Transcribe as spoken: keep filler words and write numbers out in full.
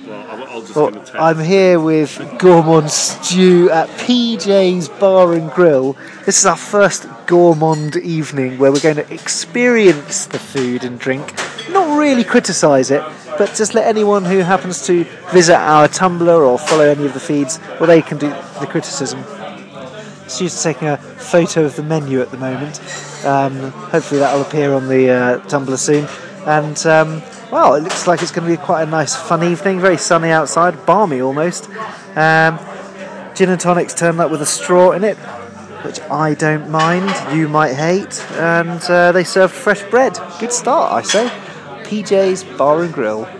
Well, I'll, I'll just Well, give a test. I'm here with Gourmand Stew at P J's Bar and Grill. This is our first gourmand evening where we're going to experience the food and drink, not really criticise it, but just let anyone who happens to visit our Tumblr or follow any of the feeds, well, they can do the criticism. Stu's taking a photo of the menu at the moment. Um, hopefully that will appear on the uh, Tumblr soon. And, um, well, it looks like it's going to be quite a nice, fun evening. Very sunny outside, balmy almost. Um, gin and tonics turned up with a straw in it, which I don't mind, you might hate. And uh, they serve fresh bread. Good start, I say. P J's Bar and Grill.